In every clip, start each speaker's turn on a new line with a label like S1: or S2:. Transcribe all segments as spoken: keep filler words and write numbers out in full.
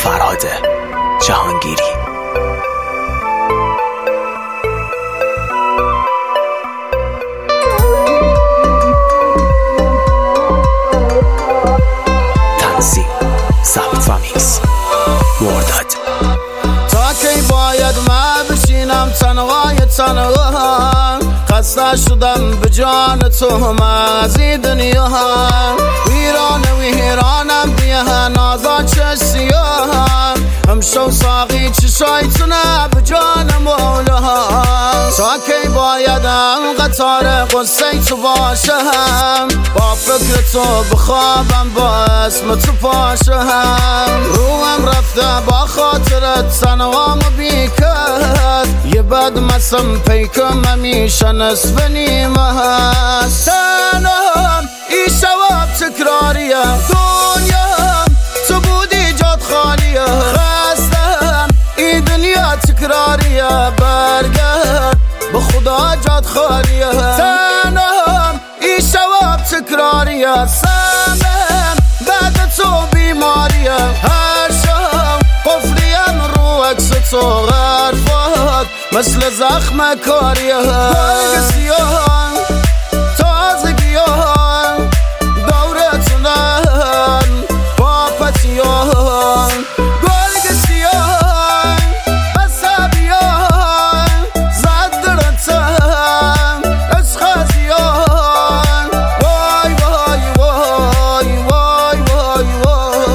S1: فرهاد جهانگیری. تنظیم ضبط و میکس مرداد.
S2: تا کی باید من بشینم تنهای تنها، خسته شدم به جان تو من از این دنیا، ویران ویرانم دیه نازا چه سیاه، همشو ساقی چشای تونه به جان مولا. تا کی بایدم قطار قصه تو باشم، با فکر تو بخوابم با اسم تو پاشم، روحم رفته با خاطرت تنوام بیکت، یه بد مسم پیکم همیشه نصف نیمه هست. تنهم ای شواب تکراریه، دنیا تو بودی جاد خالیه، خستم ای دنیا تکراریه، برگرد به خدا جاد خالیه. تنهم ای شواب تکراریه، سمم بعد تو بیماریه، هر شام قفلیم رو عکس تو غرفات مثل زخم کاریه. برگ سیاه تازگیان دورتونن پاپتیان، برگ سیاه بسابیان زدرتن اشخازیان، وای وای وای وای وای وای.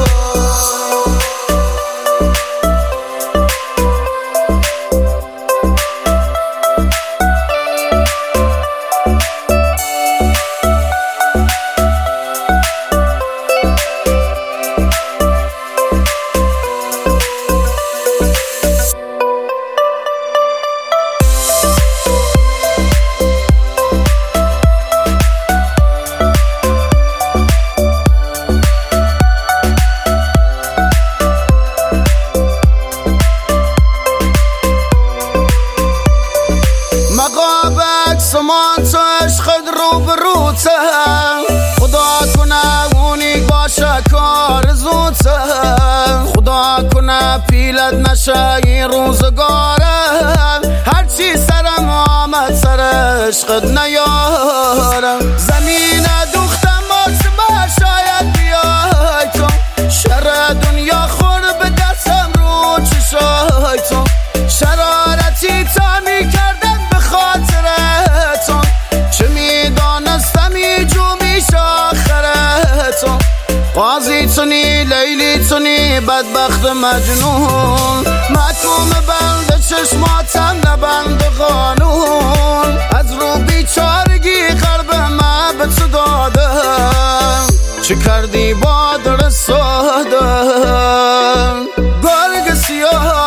S2: سمان تو عشقت رو بروته، خدا کنه اونی باشه کار زوته، خدا کنه پیلت نشه این روزگاره، هرچی سرم آمد سر عشقت نیارم. زمین دوختم آسما شاید بیای تو، شر دنیا خور به دستم رو چشای تو، شرارتی تا می کردم به خاطر تو، چه می دانستم ای جو می شاخرتون، قاضی تونی لیلی تونی بدبخت مجنون، محکوم بند چشماتم نبند قانون، از رو بیچارگی قلب من به تو دادم، چه کردی با در سادم. گرگ سیاه